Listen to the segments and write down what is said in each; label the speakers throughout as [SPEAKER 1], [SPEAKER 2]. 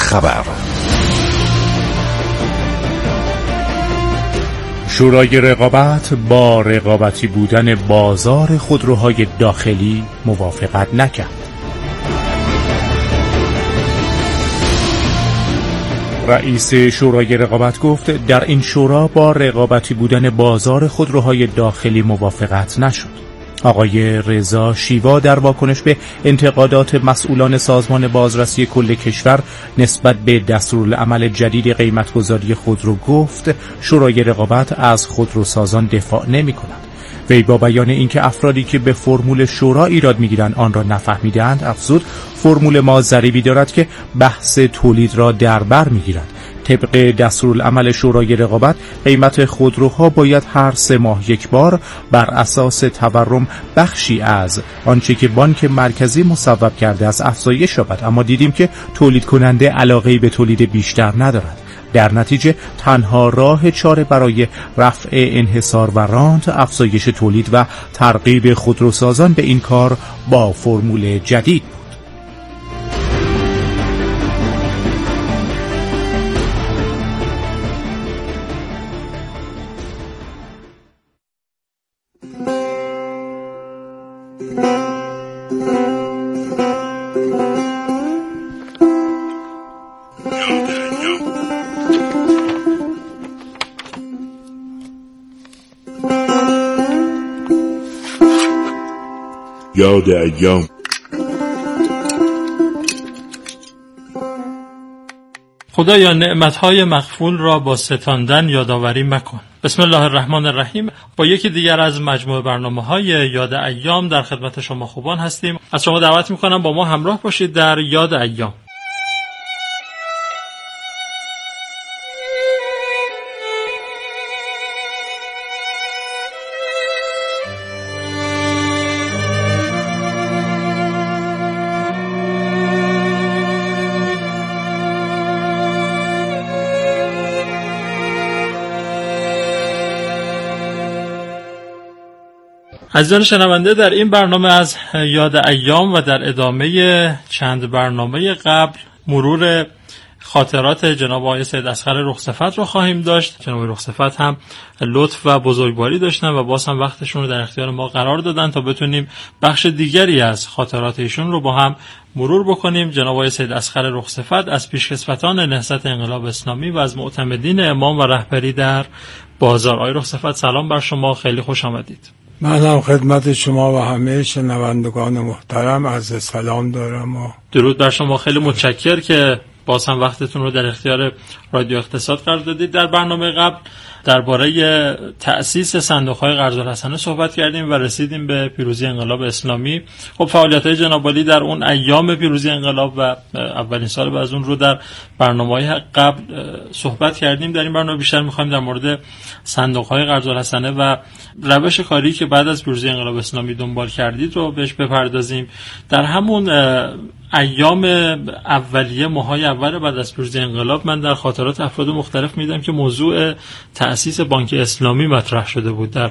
[SPEAKER 1] خبر.
[SPEAKER 2] شورای رقابت با رقابتی بودن بازار خودروهای داخلی موافقت نکرد. رئیس شورای رقابت گفت در این شورا با رقابتی بودن بازار خودروهای داخلی موافقت نشد. آقای رضا شیوا در واکنش به انتقادات مسئولان سازمان بازرسی کل کشور نسبت به دستورالعمل جدید قیمتگذاری خودرو گفت شورای رقابت از خودروسازان دفاع نمی‌کند. وی با بیان اینکه افرادی که به فرمول شورا ایراد می‌گیرند آن را نفهمیدند افزود فرمول ما ضریبی دارد که بحث تولید را در بر می‌گیرد. طبق دستورالعمل شورای رقابت قیمت خودروها باید هر 3 ماه یک بار بر اساس تورم بخشی از آنچه که بانک مرکزی مصوب کرده است افزایش یابد، اما دیدیم که تولید کننده علاقه‌ای به تولید بیشتر ندارد. در نتیجه تنها راه چاره برای رفع انحصار و رانت افزایش تولید و ترغیب خودروسازان به این کار با فرمول جدید بود.
[SPEAKER 3] یاد ایام.
[SPEAKER 4] خدایا نعمتهای مغفول را با ستاندن یادآوری مکن. بسم الله الرحمن الرحیم. با یکی دیگر از مجموعه برنامه‌های یاد ایام در خدمت شما خوبان هستیم. از شما دعوت می‌کنم با ما همراه باشید در یاد ایام. عزیزان شنونده، در این برنامه از یاد ایام و در ادامه چند برنامه قبل مرور خاطرات جناب آقای سید اصغر رخصفت رو خواهیم داشت. جناب رخصفت هم لطف و بزرگواری داشتن و باز هم وقتشون رو در اختیار ما قرار دادن تا بتونیم بخش دیگری از خاطرات ایشون رو با هم مرور بکنیم. جناب آقای سید اصغر رخصفت از پیشکسوتان نهضت انقلاب اسلامی و از معتمدین امام و رهبری در بازار. آقای رخصفت سلام بر شما، خیلی خوش آمدید.
[SPEAKER 5] منم خدمت شما و همه شنوندگان محترم عرض سلام دارم و
[SPEAKER 4] درود بر شما. خیلی متشکر که باز هم وقتتون رو در اختیار رادیو اقتصاد قرار دادید. در برنامه قبل درباره تأسیس صندوق‌های قرض الحسنه صحبت کردیم و رسیدیم به پیروزی انقلاب اسلامی. خب فعالیت‌های جناب عالی در اون ایام پیروزی انقلاب و اولین سال بعد از اون رو در برنامه‌های قبل صحبت کردیم. در این برنامه بیشتر می‌خوایم در مورد صندوق‌های قرض الحسنه و روش کاری که بعد از پیروزی انقلاب اسلامی دنبال کردید رو بهش بپردازیم. در همون ایام اولیه، ماهای اول بعد از پیروزی انقلاب، من در خاطرات افراد مختلف میدم که موضوع تأسیس بانک اسلامی مطرح شده بود. در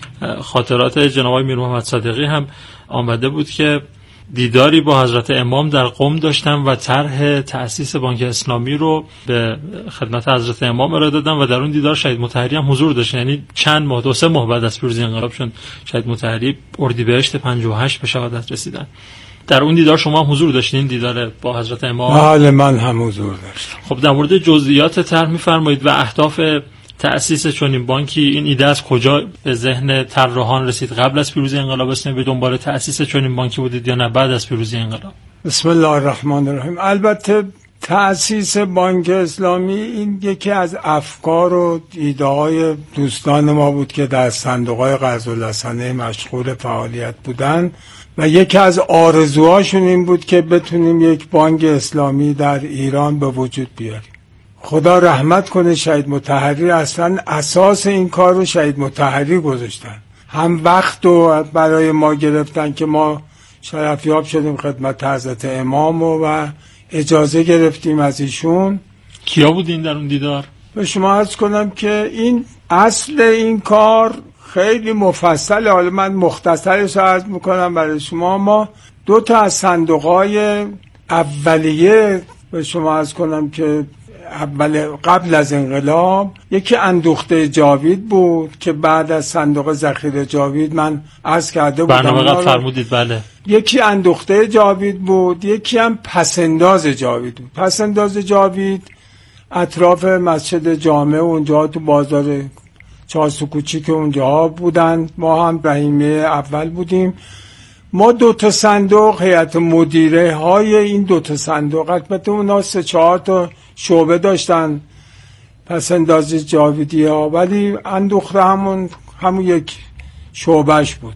[SPEAKER 4] خاطرات جناب آقای میر محمد صادقی هم آمده بود که دیداری با حضرت امام در قم داشتن و طرح تأسیس بانک اسلامی رو به خدمت حضرت امام ارائه دادن و در اون دیدار شهید مطهری هم حضور داشت. یعنی چند ماه، 2-3 ماه بعد از پیروزی انقلاب شد شهید مطهری اردیبهشت 58 به شهادت رسیدن. در اون دیدار شما هم حضور داشتین، دیدار با حضرت امام؟
[SPEAKER 5] بله من هم حضور داشتم.
[SPEAKER 4] خب در مورد جزئیات طرح می‌فرمایید و اهداف تأسیس چنین بانکی، این ایده از کجا به ذهن طراحان رسید؟ قبل از پیروزی انقلاب اسلامی به دنبال تأسیس چنین بانکی بودید یا نه بعد از پیروزی انقلاب؟
[SPEAKER 5] بسم الله الرحمن الرحیم. البته تأسیس بانک اسلامی این یکی از افکار و ایده‌های دوستان ما بود که در صندوق‌های قرض الحسنه مشغول فعالیت بودند و یکی از آرزوهاشون این بود که بتونیم یک بانک اسلامی در ایران به وجود بیاریم. خدا رحمت کنه شهید مطهری اصلا اساس این کار رو شهید مطهری گذاشتن. هم وقت رو برای ما گرفتن که ما شرفیاب شدیم خدمت حضرت امام و اجازه گرفتیم از ایشون.
[SPEAKER 4] کیا بودین در اون دیدار؟
[SPEAKER 5] به شما عرض کنم که این اصل این کار خیلی مفصله، حالا من مختصرش عرض میکنم برای شما. ما 2 تا از صندوق‌های اولیه به شما عرض کنم که قبل از انقلاب یکی اندوخته جاوید بود که بعد از صندوق ذخیره جاوید من عرض کرده بودم
[SPEAKER 4] برنامه قبل فرمودید. بله.
[SPEAKER 5] یکی اندوخته جاوید بود، یکی هم پسنداز جاوید بود. پسنداز جاوید اطراف مسجد جامع اونجا تو بازار چارسو کوچیک اونجا بودن. ما هم رحیمه اول بودیم. ما 2 صندوق هیئت مدیره های این 2 صندوق، البته اونا 3-4 تا شعبه داشتن پسنداز جاویدی ها، ولی اندوخته همون یک شعبهش بود.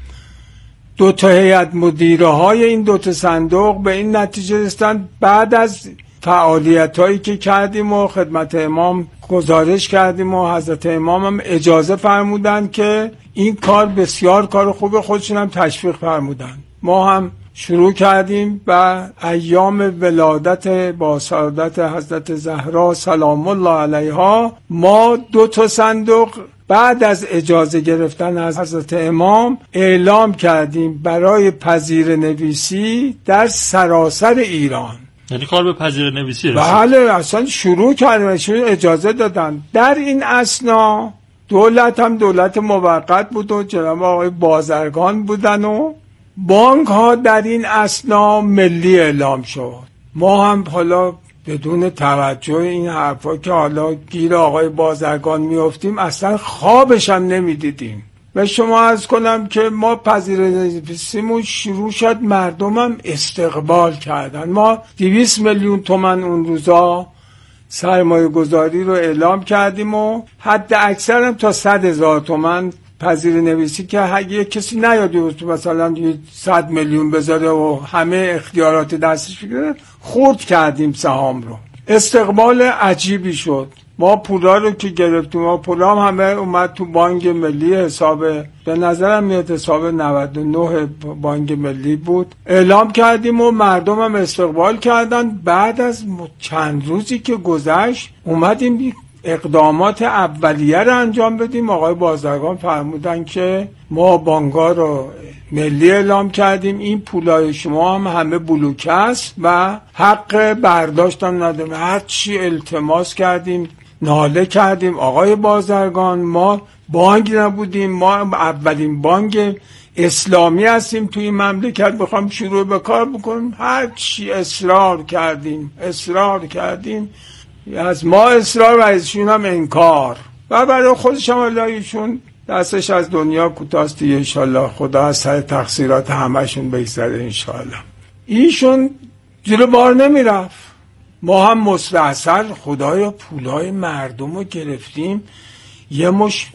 [SPEAKER 5] 2 هیئت مدیره های این 2 صندوق به این نتیجه رسیدن بعد از فعالیت هایی که کردیم و خدمت امام گزارش کردیم و حضرت امام هم اجازه فرمودن که این کار بسیار کار خوبه، خودشون هم تشویق فرمودن. ما هم شروع کردیم و ایام ولادت با سعادت حضرت زهرا سلام الله علیها ما 2 صندوق بعد از اجازه گرفتن از حضرت امام اعلام کردیم برای پذیر نویسی در سراسر ایران.
[SPEAKER 4] یعنی کار به پذیر نویسی رسید؟
[SPEAKER 5] بله، اصلا شروع کردن، اجازه دادن. در این اثنا دولت هم دولت موقت بود و جناب آقای بازرگان بودن و بانک ها در این اثنا ملی اعلام شد. ما هم حالا بدون توجه این حرفا که حالا گیر آقای بازرگان میافتیم اصلا خوابش هم نمیدیدیم. و شما عرض کنم که ما پذیرشیمون شروع شد، مردم هم استقبال کردن. ما 200 میلیون تومان اون روزا سرمایه گذاری رو اعلام کردیم و حد اکثر هم تا 100,000 تومان پذیر نویسی که اگه کسی نیاد مثلا 100 میلیون بذاره و همه اختیارات دستش بگیره، خرد کردیم سهام رو. استقبال عجیبی شد. ما پولا رو که گرفتیم، ما پولا هم همه اومد تو بانک ملی، حساب به نظرم میاد حساب 99 بانک ملی بود. اعلام کردیم و مردم هم استقبال کردن. بعد از چند روزی که گذشت اومدیم اقدامات اولیه رو انجام بدیم. آقای بازرگان فرمودن که ما بانک‌ها رو ملی اعلام کردیم، این پولای شما هم همه بلوکه است و حق برداشت هم نداریم. هر چی التماس کردیم، ناله کردیم. آقای بازرگان ما بانک نبودیم، ما اولین بانک اسلامی هستیم توی این مملکت، بخوام شروع به کار بکنیم. هر چی اصرار کردیم از ما اصرار و ازشون هم انکار. و برای خودش هم ایشون دستش از دنیا کوتاست دیگه، انشالله خدا از سر تقصیرات همشون بگذره انشالله. ایشون زیر بار نمیرفت. ما هم مستحصل خدایا پولای مردم رو گرفتیم، یه مش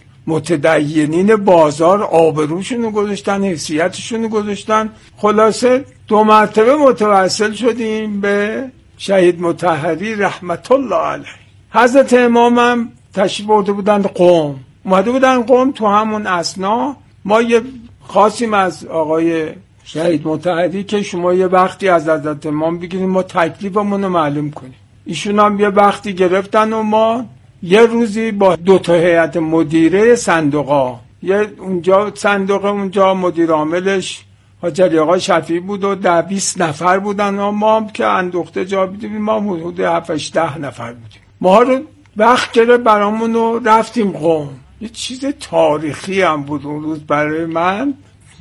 [SPEAKER 5] متدینین بازار آبروشون رو گذاشتن، حیثیتشون رو گذاشتن. خلاصه 2 مرتبه متوسل شدیم به شهید مطهری رحمت الله علیه. حضرت امام هم تشریف برده بودن قم، اومده بودن قم. تو همون اثنا ما یه خواستیم از آقای شهید مطهری که شما یه وقتی از حضرت امام بگیریم ما تکلیفمون رو معلوم کنیم. ایشون هم یه وقتی گرفتن و ما یه روزی با 2 هیئت مدیره صندوقا، یه اونجا صندوق اونجا مدیر عاملش حاجی آقا شفیعی بود و 20 نفر بودن و ما هم که اندوخته جا بودیم، ما حدود 7-10 نفر بودیم. ما رو وقت گرفت برامون رو رفتیم قم. یه چیز تاریخی هم بود اون روز برای من،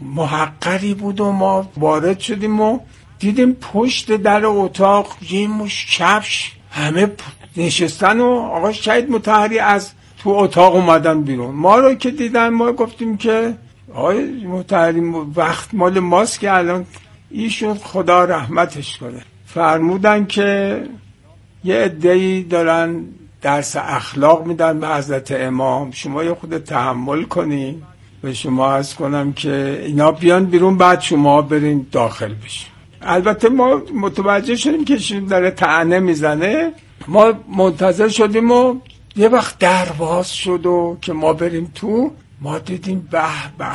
[SPEAKER 5] محقری بود و ما وارد شدیم و دیدیم پشت در اتاق یه مش کفش همه نشستن و آقا شهید مطهری از تو اتاق اومدن بیرون. ما رو که دیدن ما گفتیم که آقای مطهری وقت مال ماست که الان ایشون خدا رحمتش کنه. فرمودن که یه عده‌ای دارن درس اخلاق میدن به حضرت امام، شما یه خود تحمل کنین. به شما عرض کنم که اینا بیان بیرون بعد شما برین داخل بشین. البته ما متوجه شدیم که ایشون داره طعنه میزنه. ما منتظر شدیم و یه وقت در باز شد و که ما بریم تو، ما دیدیم به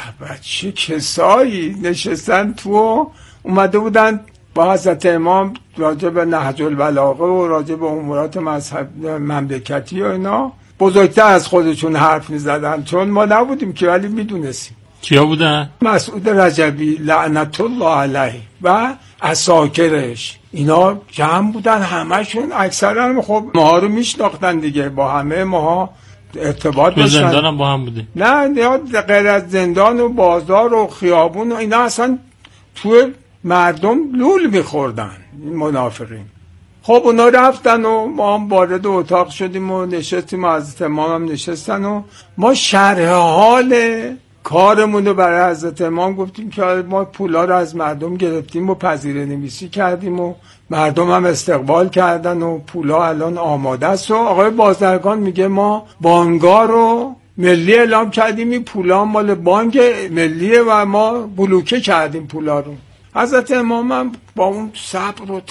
[SPEAKER 5] چه کسایی نشستن تو. اومده بودن با حضرت امام راجع به نهج البلاغه و راجع به امورات مذهب مملکتی و اینا بزرگتر از خودشون حرف می‌زدن، چون ما نبودیم که ولی میدونستیم.
[SPEAKER 4] کیا بودن؟
[SPEAKER 5] مسعود رجبی لعنت الله علیه و عساکرش اینا جمع بودن، همشون اکثرا خب ماها رو میشناختن دیگه، با همه ماها ارتباط داشتن.
[SPEAKER 4] زندان هم با هم بودیم؟
[SPEAKER 5] نه غیر از زندان و بازار و خیابون و اینا اصلا تو مردم لول میخوردن این منافقین. خب اونا رفتن و ما هم وارد اتاق شدیم و نشستیم و حضرت امام هم نشستن و ما شرح حال کارمون رو برای حضرت امام گفتیم که ما پولا رو از مردم گرفتیم و پذیره نویسی کردیم و مردم هم استقبال کردن و پولا الان آماده است. و آقای بازرگان میگه ما بانک‌ها رو ملی اعلام کردیم، این پولا مال بانک ملیه و ما بلوکه کردیم پولا رو. حضرت امام هم با اون صبر و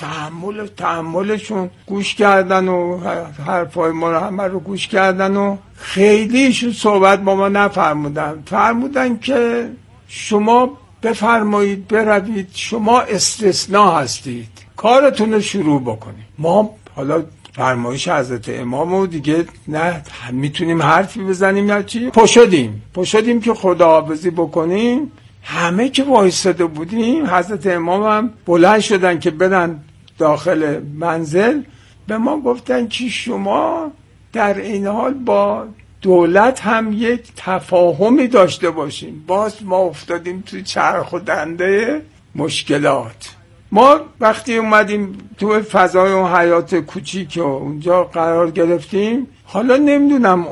[SPEAKER 5] تحملشون گوش کردن و حرفای ما رو همه رو گوش کردن و خیلیشون صحبت با ما نفرمودن. فرمودن که شما بفرمایید بروید، شما استثناء هستید، کارتون رو شروع بکنید. ما حالا فرمایش حضرت امام و دیگه نه میتونیم حرفی بزنیم یا چی، پشدیم که خداحافظی بکنیم. همه که وایساده بودیم، حضرت امام هم بلند شدن که برن داخل منزل، به ما گفتن که شما در این حال با دولت هم یک تفاهمی داشته باشیم. باز ما افتادیم توی چرخ و دنده مشکلات. ما وقتی اومدیم تو فضای اون حیات کوچیک و اونجا قرار گرفتیم، حالا نمیدونم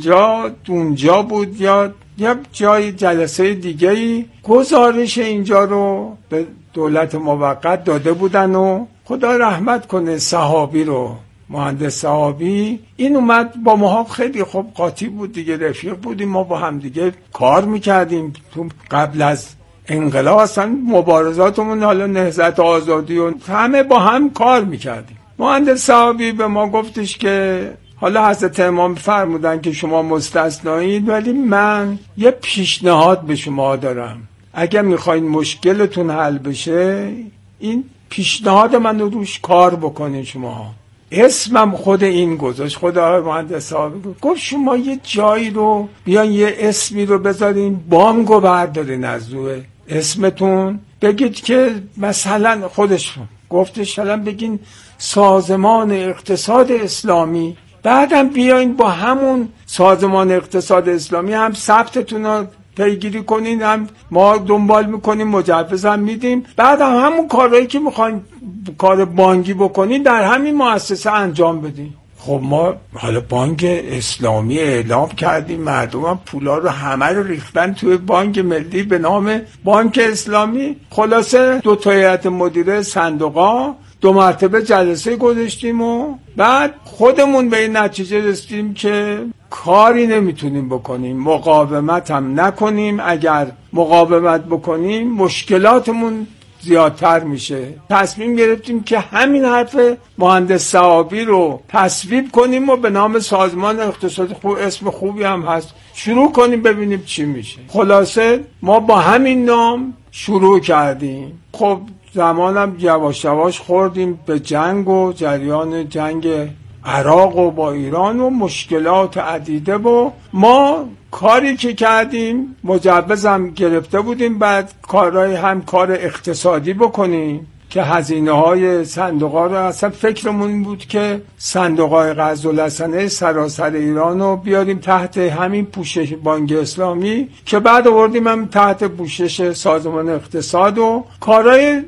[SPEAKER 5] اونجا بود یا جای جلسه دیگه‌ای، گزارش اینجا رو به دولت موقت داده بودن و خدا رحمت کنه صحابی رو، مهندس صحابی، این اومد با ما خیلی خوب قاطی بود دیگه، رفیق بودیم، ما با هم دیگه کار میکردیم. تو قبل از انقلاب اصلا مبارزاتمون، حالا نهضت آزادی و همه با هم کار میکردیم. مهندس صحابی به ما گفتش که حالا حضرت امام فرمودن که شما مستثنایید، ولی من یه پیشنهاد به شما دارم، اگر میخواین مشکلتون حل بشه این پیشنهاد من رو روش کار بکنید. شما اسمم خود این گذاشت، خود آقای مهندس صاحب گفت شما یه جایی رو بیان یه اسمی رو بذارین، بانگو بردارین از روی اسمتون، بگید که مثلا خودش گفتش الان بگین سازمان اقتصاد اسلامی، بعدم بیاین با همون سازمان اقتصاد اسلامی هم ثبتتون رو پیگیری کنین، هم ما دنبال میکنیم، مجوز هم میدیم، بعد همون کارهایی که میخواین کار بانکی بکنین در همین مؤسسه انجام بدین. خب ما حالا بانک اسلامی اعلام کردیم، مردم هم پولا رو همه رو ریختن توی بانک ملی به نام بانک اسلامی. خلاصه 2 تا هیئت مدیره صندوقا 2 مرتبه جلسه گذاشتیم و بعد خودمون به این نتیجه رسیدیم که کاری نمیتونیم بکنیم، مقاومت هم نکنیم. اگر مقاومت بکنیم مشکلاتمون زیادتر میشه. تصمیم گرفتیم که همین حرف مهندس صحابی رو تصویب کنیم و به نام سازمان اقتصادی، خوب اسم خوبی هم هست، شروع کنیم ببینیم چی میشه. خلاصه ما با همین نام شروع کردیم. خب زمانم یواش یواش خوردیم به جنگ و جریان جنگ عراق و با ایران و مشکلات عدیده و ما کاری که کردیم مجوزم گرفته بودیم، بعد کارهای هم کار اقتصادی بکنیم که هزینه های صندوق ها رو، اصلا فکرمون بود که صندوق های قرض‌الحسنه سراسر ایران رو بیاریم تحت همین پوشش بانک اسلامی، که بعد آوردیم هم تحت پوشش سازمان اقتصاد و کارهای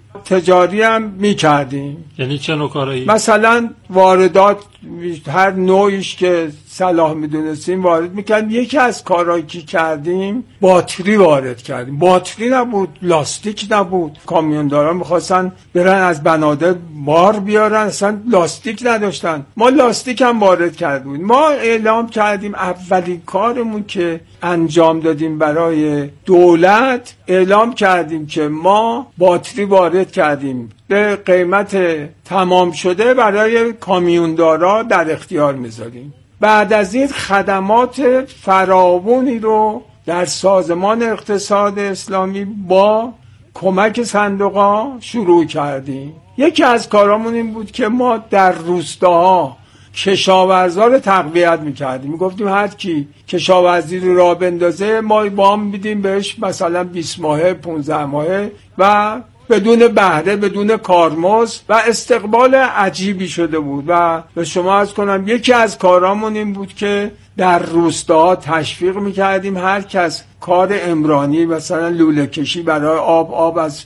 [SPEAKER 5] تجاری هم می کردیم.
[SPEAKER 4] یعنی چه نوع کارهایی؟
[SPEAKER 5] مثلا واردات هر نوعیش که صلاح میدونستیم وارد میکردیم. یکی از کارهایی که کردیم باتری وارد کردیم. باتری نبود، لاستیک نبود. کامیونداران میخواستن برن از بنادر بار بیارن، اصلا لاستیک نداشتن. ما لاستیک هم وارد کردیم. ما اعلام کردیم، اولین کارمون که انجام دادیم برای دولت، اعلام کردیم که ما باتری وارد کردیم به قیمت تمام شده برای کامیوندارا در اختیار میذاریم. بعد از این خدمات فراوانی رو در سازمان اقتصاد اسلامی با کمک صندوقا شروع کردیم. یکی از کارامون این بود که ما در روستاها کشاورزا رو تقویت میکردیم. میگفتیم هر کی کشاورزی رو راه بندازه ما وام میدیم بهش، مثلا 20 ماهه 15 ماهه، و بدون بهره، بدون کارمزد و استقبال عجیبی شده بود. و به شما عرض کنم یکی از کارامون این بود که در روستاها تشویق میکردیم هر کس کار عمرانی مثلا لوله کشی برای آب از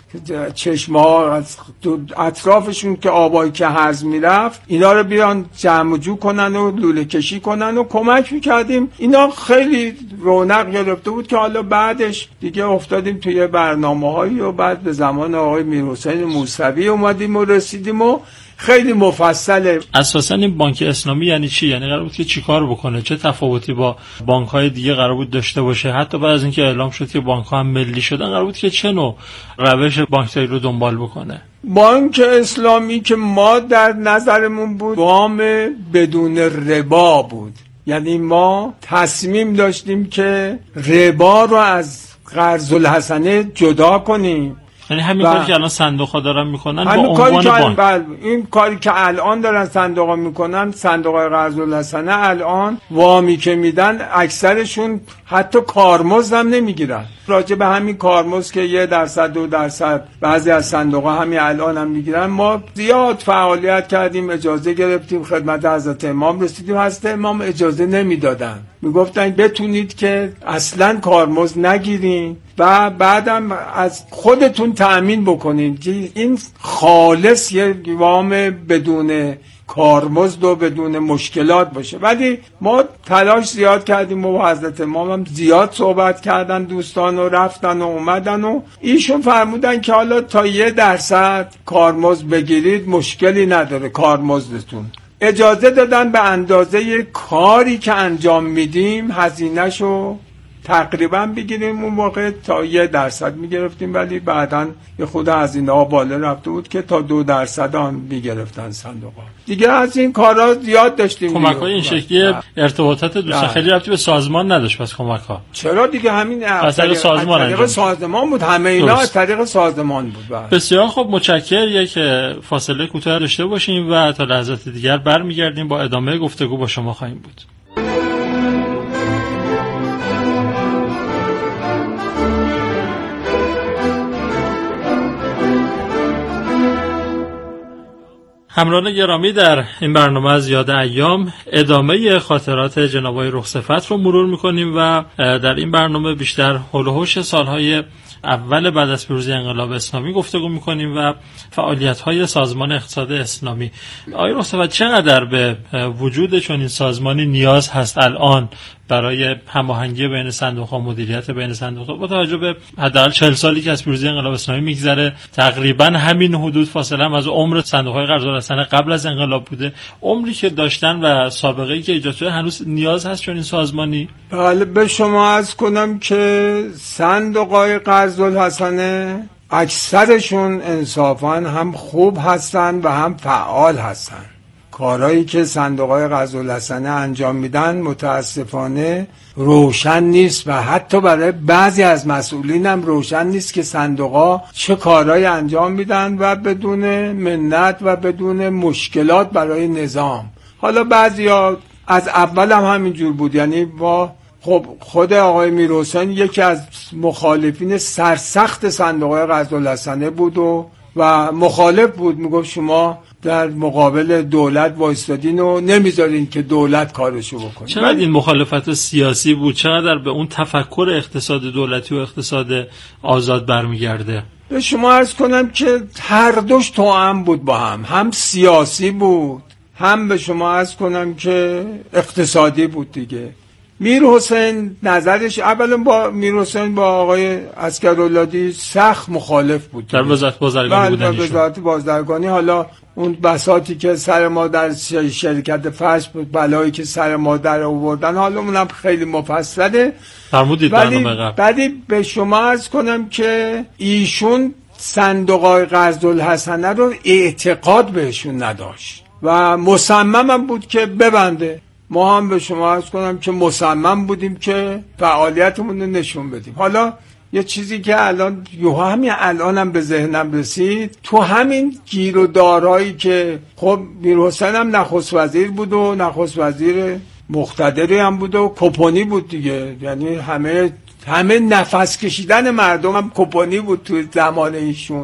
[SPEAKER 5] چشمه‌ها از اطرافشون که آبایی که هرز میرفت اینا رو بیان جمع جو کنن و لوله کشی کنن و کمک میکردیم. اینا خیلی رونق گرفته بود که حالا بعدش دیگه افتادیم توی برنامه‌هایی و بعد به زمان آقای میرحسین موسوی اومدیم و رسیدیم و خیلی مفصله.
[SPEAKER 4] اساسا این بانک اسلامی یعنی چی؟ یعنی قرار بود که چیکار بکنه؟ چه تفاوتی با بانک‌های دیگه قرار بود داشته باشه؟ حتی بعد از اینکه اعلام شد که بانک‌ها هم ملی شدن قرار بود که چه نوع روش بانکداری رو دنبال بکنه؟
[SPEAKER 5] بانک اسلامی که ما در نظرمون بود وام بدون ربا بود. یعنی ما تصمیم داشتیم که ربا رو از قرض الحسنه جدا کنیم.
[SPEAKER 4] یعنی همین کاری که الان صندوق‌ها دارن میکنن با
[SPEAKER 5] عنوان
[SPEAKER 4] بانک.
[SPEAKER 5] این کاری که الان دارن صندوق‌ها میکنن، صندوق‌های قرض الحسنه الان وامی که میدن اکثرشون حتی کارمزد هم نمیگیرن. راجع به همین کارمزد که 1% 2% بعضی از صندوق‌ها همین الان هم میگیرن، ما زیاد فعالیت کردیم، اجازه گرفتیم، خدمت حضرت امام رسیدیم، حضرت امام اجازه نمیدادن، میگفتن بتونید که اصلا کارمزد نگیرین و بعدم از خودتون تأمین بکنین که این خالص یه وام بدون کارمزد و بدون مشکلات باشه. ولی ما تلاش زیاد کردیم و حضرت امام هم زیاد صحبت کردن، دوستان و رفتن و اومدن و ایشون فرمودن که حالا تا 1% کارمزد بگیرید مشکلی نداره، کارمزدتون اجازه دادن به اندازه کاری که انجام میدیم هزینه‌شو تقریبا بگیریم. اون موقع تا 1% میگرفتیم ولی بعداً یه خود هزینه ها بالا رفته بود که تا 2% هم میگرفتن صندوق ها. دیگه از این کارا زیاد داشتیم.
[SPEAKER 4] کمک های این شکلی ارتباطات دوستان خیلی ربطی به سازمان نداشت. پس کمک ها
[SPEAKER 5] چرا دیگه همین
[SPEAKER 4] از طریق
[SPEAKER 5] سازمان بود، همه اینا از طریق سازمان بود.
[SPEAKER 4] بسیار خوب، متشکرم. یک فاصله کوتاه داشته باشیم و تا لحظات دیگر برمیگردیم با ادامه گفتگو با شما خواهیم بود. همراهان گرامی، در این برنامه از یاد ایام ادامه خاطرات جناب آقای رخصفت رو مرور میکنیم و در این برنامه بیشتر حول و حوش سالهای اول بعد از پیروزی انقلاب اسلامی گفتگو میکنیم و فعالیت‌های سازمان اقتصاد اسلامی. آقای رخصفت، چقدر به وجود چنین سازمانی نیاز هست الان برای هماهنگی بین صندوق‌ها، مدیریت بین صندوق‌ها، با توجه به حداقل 40 سالی که از پیروزی انقلاب اسلامی میگذره؟ تقریبا همین حدود فاصله هم از عمر صندوق‌های قرض الحسنه قبل از انقلاب بوده. عمری که داشتن و سابقه‌ای که ایجاد شده، هنوز نیاز هست چنین سازمانی؟
[SPEAKER 5] بله، به شما عرض کنم که صندوق‌های قرض الحسنه اکثرشون انصافاً هم خوب هستن و هم فعال هستن. کارهایی که صندوق‌های قرض الحسنه انجام میدن متاسفانه روشن نیست و حتی برای بعضی از مسئولین هم روشن نیست که صندوق‌ها چه کارهایی انجام میدن و بدون منت و بدون مشکلات برای نظام. حالا بعضیا از اول هم همینجور بود. یعنی با خود آقای میرحسین یکی از مخالفین سرسخت صندوق‌های قرض الحسنه بود و مخالف بود، میگفت شما در مقابل دولت وایستادین و نمیذارین که دولت کارشو بکنه.
[SPEAKER 4] چقدر این مخالفت سیاسی بود، چقدر به اون تفکر اقتصاد دولتی و اقتصاد آزاد برمیگرده؟
[SPEAKER 5] به شما عرض کنم که هر دوش توأم بود با هم سیاسی بود، هم به شما عرض کنم که اقتصادی بود دیگه. میرحسین نظرش اولا با میرحسین با آقای عسکراللهی سخت مخالف بود
[SPEAKER 4] در وزارت بازرگانی بودن.
[SPEAKER 5] در وزارت بازرگانی حالا اون بساطی که سر ما در شرکت فرش بود، بلایی که سر ما در آوردن، حالا اونم خیلی مفصله
[SPEAKER 4] فرمودید برنامه قبل.
[SPEAKER 5] بعدی به شما عرض کنم که ایشون صندوق‌های قرض الحسنه رو اعتقاد بهشون نداشت و مصمم بود که ببنده. ما هم به شما عرض کنم که مصمم بودیم که فعالیتمون رو نشون بدیم. حالا یه چیزی که همین الانم به ذهنم رسید، تو همین گیر و دارایی که خب میرحسین هم نخست وزیر بود و نخست وزیر مقتدری هم بود و کپونی بود دیگه. یعنی همه نفس کشیدن مردم هم کپونی بود تو زمان ایشون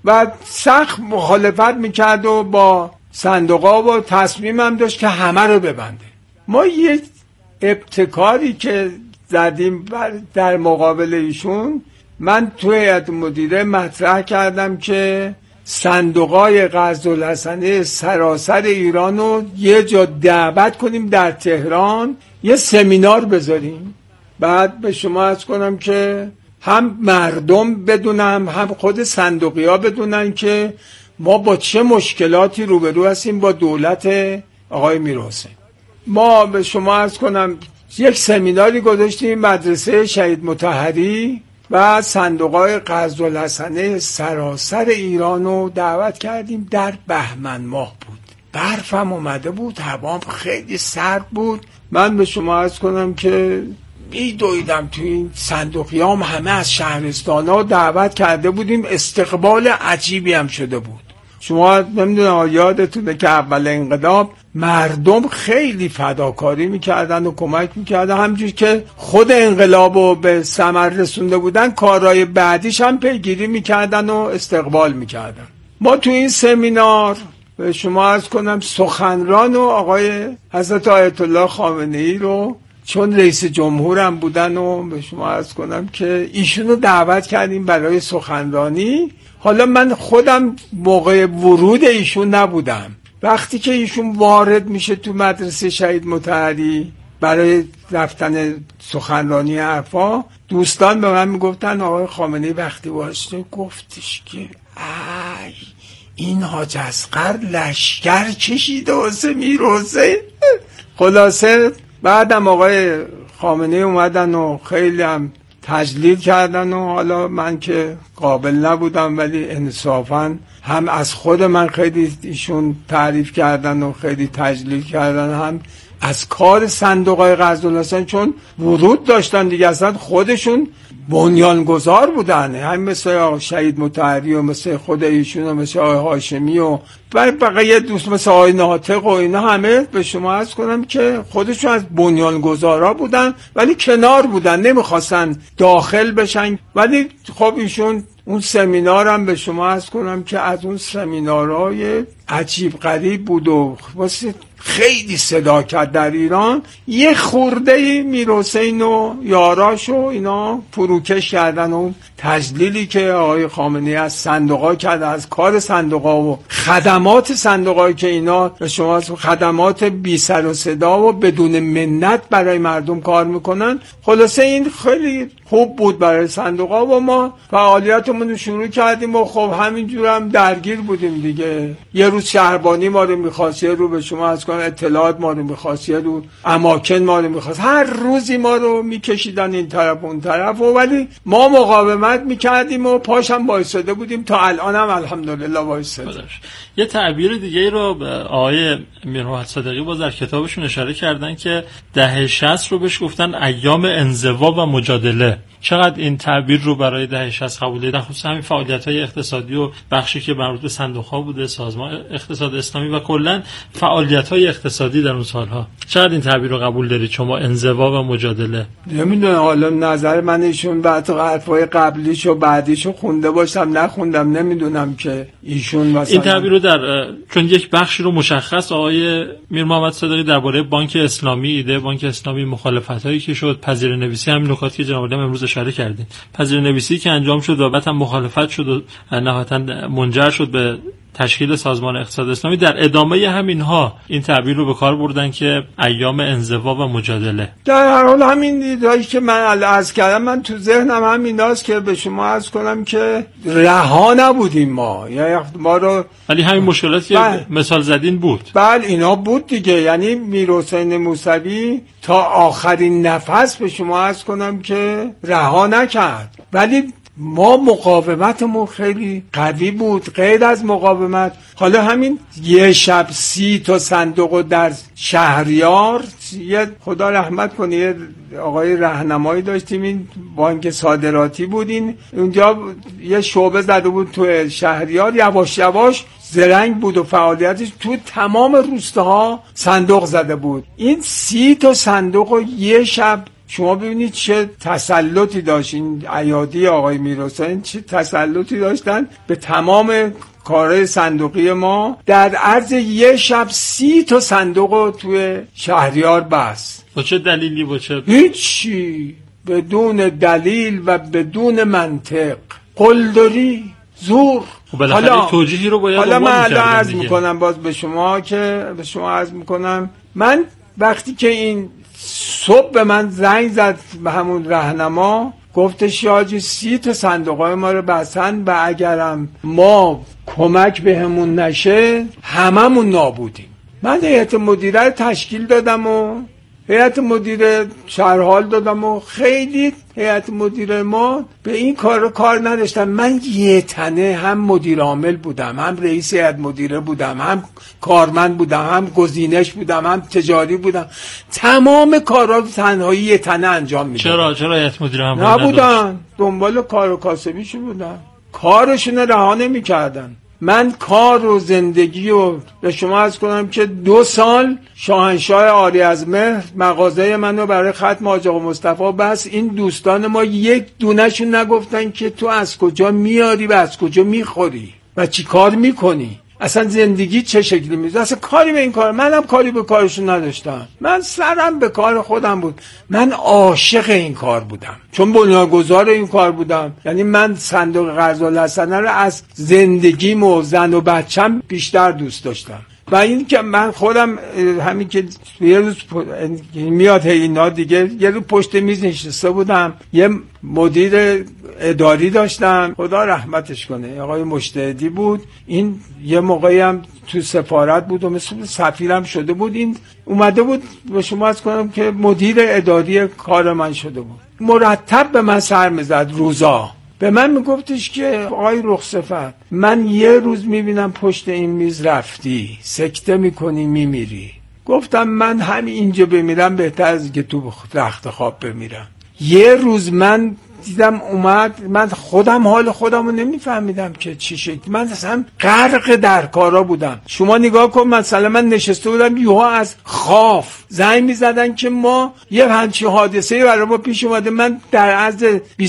[SPEAKER 5] و سخت مخالفت میکرد و با صندوقا و تصمیم هم داشت که همه رو ببنده. ما یک ابتکاری که زدیم در مقابل ایشون، من توی هیئت مدیره مطرح کردم که صندوقای قرض‌الحسنه سراسر ایران رو یه جا دعوت کنیم در تهران، یه سمینار بذاریم. بعد به شما عرض کنم که هم مردم بدونن هم خود صندوقی‌ها بدونن که ما با چه مشکلاتی روبرو هستیم با دولت آقای میرحسین. ما به شما عرض کنم یک سمیناری گذاشتیم مدرسه شهید مطهری و صندوق‌های قرض‌الحسنه سراسر ایران رو دعوت کردیم. در بهمن ماه بود، برفم اومده بود، هوام خیلی سرد بود. من به شما عرض کنم که میدویدم تو این صندوقیام، همه از شهرستان‌ها دعوت کرده بودیم، استقبال عجیبی هم شده بود. شما نمیدونم یادتونه که اول انقلاب مردم خیلی فداکاری میکردن و کمک میکردن، همجور که خود انقلابو به ثمر رسونده بودن کارهای بعدیش هم پیگیری میکردن و استقبال میکردن. ما تو این سمینار به شما عرض کنم سخنران و آقای حضرت آیت الله خامنه‌ای رو، چون رئیس جمهورم بودن و به شما عرض کنم که ایشونو دعوت کردیم برای سخنرانی. حالا من خودم موقع ورود ایشون نبودم. وقتی که ایشون وارد میشه تو مدرسه شهید مطهری برای رفتن سخنرانی حرفا، دوستان به من میگفتن آقای خامنه‌ای وقتی واسه گفتش که ای این حاج اصغر لشکر کشیده واسه میرحسین. خلاصه بعدم آقای خامنه‌ای اومدن و خیلی هم تجلیل کردن و حالا من که قابل نبودم ولی انصافاً هم از خود من خیلی ایشون تعریف کردن و خیلی تجلیل کردن، هم از کار صندوق‌های قرض‌الحسنه، چون ورود داشتن دیگه، اصلا خودشون بنیانگذار بودن، هم مثل آقای شهید مطهری و مثل خود ایشون و مثل آقای هاشمی و بقیه دوست مثل آقای ناطق و اینا، همه به شما عرض کنم که خودشون از بنیانگذارا بودن ولی کنار بودن، نمیخواستن داخل بشن. ولی خب ایشون اون سمینارم به شما عرض کنم که از اون سمینارهای عجیب غریب بود و واسه خیلی صدا کرد در ایران. یه خورده میرحسین و یاراش و اینا فروکش کردن و تجلیلی که آقای خامنه‌ای از صندوقا کرد، از کار صندوقا و خدمات صندوقایی که اینا به شما خدمات بی سر و صدا و بدون منت برای مردم کار میکنن. خلاصه این خیلی خوب بود برای صندوقا و ما فعالیتمون رو شروع کردیم و خب همینجور هم درگیر بودیم دیگه. یه روز شهربانی ما رو می‌خواست، یه رو به شما از کنم اطلاعات ما رو می‌خواست، یه رو اماکن ما رو می‌خواست، هر روزی ما رو می‌کشیدن این طرف اون طرف و ولی ما مقاومت می‌کردیم و پاشم وایساده بودیم تا الان هم الحمدلله وایساده.
[SPEAKER 4] یه تعبیر دیگه رو آقای میرحسین صادقی باز در کتابشون اشاره کردن که دهه 60 رو بهش گفتن ایام انزوا و مجادله. چقدر این تعبیر رو برای دهه 60 قبول دارید؟ خصوصا همین فعالیت‌های اقتصادی و بخشی که مربوط به صندوق‌ها بوده، سازمان اقتصاد اسلامی و کلاً فعالیت‌های اقتصادی در اون سال‌ها، چقدر این تعبیر رو قبول دارید شما، انزوا و مجادله؟
[SPEAKER 5] نمیدونم، حالا نظر من ایشون بعد حرفای قبلیش و بعدیشو خونده باشم نخوندم، نمیدونم که ایشون مثلا
[SPEAKER 4] این تعبیر رو چون یک بخشی رو مشخص آقای میر محمد صادقی درباره بانک اسلامی، ایده بانک اسلامی، مخالفتایی که شد، پذیرانویسی، همین نکاتی که جناب عالم امروز اشاره کردین، پذیرانویسی که انجام شد و بعد هم مخالفت شد و نهایتاً منجر شد به تشکیل سازمان اقتصاد اسلامی، در ادامه همینها این تعبیر رو به کار بردن که ایام انزوا و مجادله.
[SPEAKER 5] در هر حال همین ایده‌ای که من عرض کردم، من تو ذهنم همیناست که به شما عرض کنم که رها نبودیم ما، یعنی ما رو، ولی
[SPEAKER 4] همین مشکلاتی که مثال زدین بود.
[SPEAKER 5] بله اینا بود دیگه، یعنی میرحسین موسوی تا آخرین نفس به شما عرض کنم که رها نکرد، ولی ما مقاومتمون خیلی قوی بود. غیر از مقاومت، حالا همین یه شب 30 تا صندوق در شهریار، یه خدا رحمت کنه یه آقای راهنمایی داشتیم، این بانک صادراتی بود، این اونجا یه شعبه زده بود تو شهریار، یواش یواش زرنگ بود و فعالیتش تو تمام روستاها صندوق زده بود. این 30 تا صندوق رو یه شب شما ببینید چه تسلطی داشت این ایادی آقای میرحسین، چه تسلطی داشتن به تمام کارهای صندوقی ما. در عرض یه شب 30 تا صندوق رو توی شهریار بست.
[SPEAKER 4] با چه دلیلی؟ با چه؟
[SPEAKER 5] هیچی، بدون دلیل و بدون منطق، قلدری، زور.
[SPEAKER 4] حالا توجیهی رو باید
[SPEAKER 5] حالا من عرض میکنم باز به شما عرض میکنم، من وقتی که این صبح به من زنگ زد به همون راهنما، گفتش حاجی 30 تا صندوقای ما رو بستن و اگرم ما کمک بهمون نشه هممون نابودیم. من هیئت مدیره رو تشکیل دادم و هیئت مدیره شرحال دادم و خیلی هیئت مدیره ما به این کار نداشتم. من یه تنه هم مدیر عامل بودم، هم رئیس هیئت مدیره بودم، هم کارمند بودم، هم گزینش بودم، هم تجاری بودم. تمام کارا رو تنهایی یه تنه انجام میدادم.
[SPEAKER 4] چرا هیئت مدیره هم
[SPEAKER 5] نبودن؟ دنبال کار و کاسبیشون بودن، کارشون رها نمی‌کردن. من کار و زندگی و به شما عرض کنم که 2 سال شاهنشاه عاری از مهر مغازه منو برای ختم حاج آقا مصطفی بس. این دوستان ما یک دونهشون نگفتن که تو از کجا میاری و از کجا میخوری و چی کار میکنی، اصلا زندگی چه شکلی میشه، اصلا کاری به این کار. منم کاری به کارشون نداشتم، من سرم به کار خودم بود. من عاشق این کار بودم چون بنیانگذار این کار بودم. یعنی من صندوق قرض‌الحسنه رو از زندگیم و زن و بچم بیشتر دوست داشتم. و این که من خودم همین که یه روز میاد اینا دیگه، یه روز پشت میز نشسته بودم، یه مدیر اداری داشتم خدا رحمتش کنه، آقای مجتهدی بود. این یه موقعی هم تو سفارت بود و مثل سفیرم شده بود. این اومده بود به شما عرض کنم که مدیر اداری کار من شده بود. مرتب به من سر میزد روزا، به من میگفتش که آقای رخصفت، من یه روز میبینم پشت این میز رفتی سکته میکنی میمیری. گفتم من همین اینجا بمیرم بهتر از که تو رخت خواب بمیرم. یه روز من دیدم اومد، من خودم حال خودمو نمیفهمیدم که چی شکل، من اصلا غرق در کارا بودم. شما نگاه کن، مثلا من نشسته بودم یهو از خاف زنگ میزدن که ما یه همچین حادثه‌ای برای ما پیش اومده. من در عرض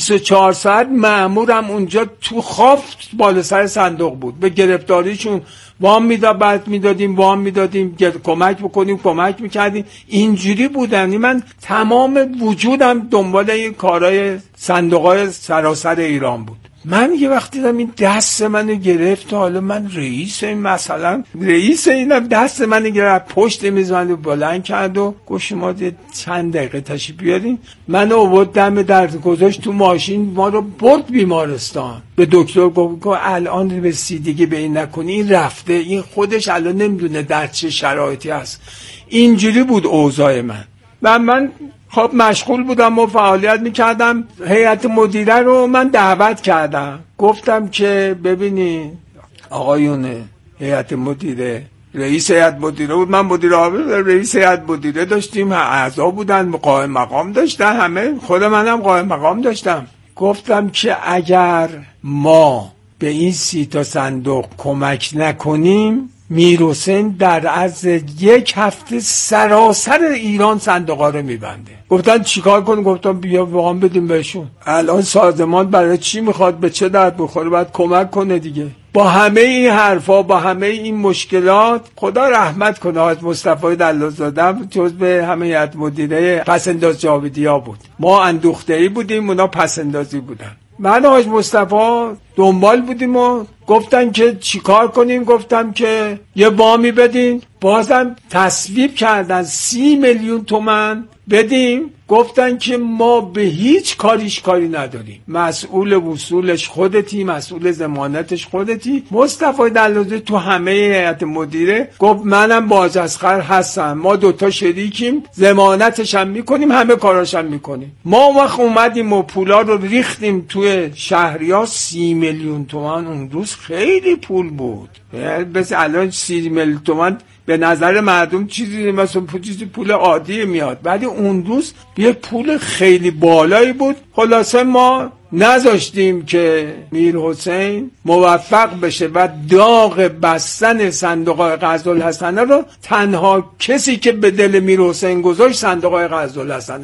[SPEAKER 5] 24 ساعت مأمورم اونجا تو خاف بالا سر صندوق بود، به گرفتاریشون وام میدادیم کمک بکنیم، کمک میکردیم. اینجوری بودن. من تمام وجودم دنبال این کارهای صندوقای سراسر ایران بود. من یه وقتی دیدم این دست منو گرفت، حالا من رئیس اینم دست منو گرفت، پشت میز منو بلند کرد و گفت شما چند دقیقه تشریف بیارین. منو آورد دم در گذاشت تو ماشین، ما رو برد بیمارستان. به دکتر گفت الان رسیدگی به این نکنی، این رفته، این خودش الان نمیدونه در چه شرایطی هست. اینجوری بود اوضاع من. و من خب مشغول بودم و فعالیت میکردم. هیئت مدیره رو من دعوت کردم، گفتم که ببینی آقایون هیئت مدیره، رئیس هیئت مدیره بود، من مدیر عامل، رئیس هیئت مدیره داشتیم، اعضا بودن، قائم مقام داشتن، همه، خود منم قائم مقام داشتم. گفتم که اگر ما به این 30 تا صندوق کمک نکنیم، میرحسین در عرض 1 هفته سراسر ایران صندوقا رو میبنده. گفتن چیکار کنیم؟ گفتم بیا وام بدیم بهشون. الان سازمان برای چی میخواد، به چه درد بخوره؟ باید کمک کنه دیگه. با همه این حرفا، با همه این مشکلات، خدا رحمت کنه حاج مصطفی دلالزاده جزو همه هیئت مدیره پسنداز جاویدیا بود. ما اندوخته‌ای بودیم، اونا پسندازی بودن. من حاج مصطفی دنبال بودیم و گفتن که چیکار کنیم. گفتم که یه وامی بدین. بازم تصویب کردن 30 میلیون تومان بدیم. گفتن که ما به هیچ کاری نداریم، مسئول وصولش خودتی، مسئول ضمانتش خودتی. مصطفی دلالزاده تو همه هیئت مدیره گفت منم بازاسخر هستم، ما 2 تا شریکیم، ضمانتش هم میکنیم، همه کاراش هم میکنیم. ما وقت اومدیم و پولا رو ریختیم توی شهریار. 30 میلیون تومان اون روز خیلی پول بود. بس الان 30 میلیون تومان به نظر مردم چیزی مثلا پول عادی میاد، ولی اون روز یه پول خیلی بالایی بود. خلاصه ما نذاشتیم که میرحسین موفق بشه و داغ بستن صندوق قرض‌الحسنه رو تنها کسی که به دل میرحسین گذاشت صندوق قرض‌الحسنه